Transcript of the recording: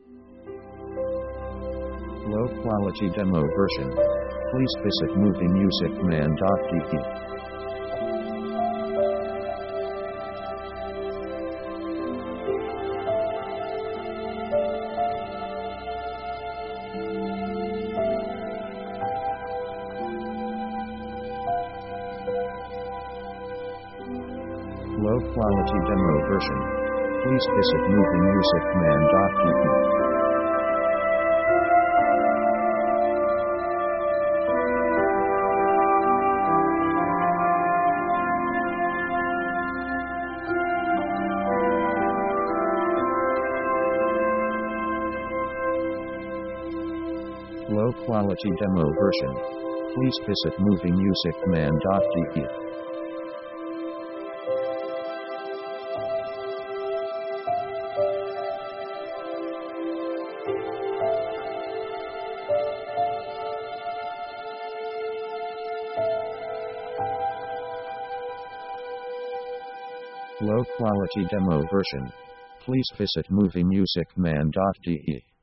Low quality demo version. Please visit moviemusicman.de. Low quality demo version. Please visit moviemusicman.de. Low quality demo version. Please visit moviemusicman.de. Low quality demo version. Please visit moviemusicman.de.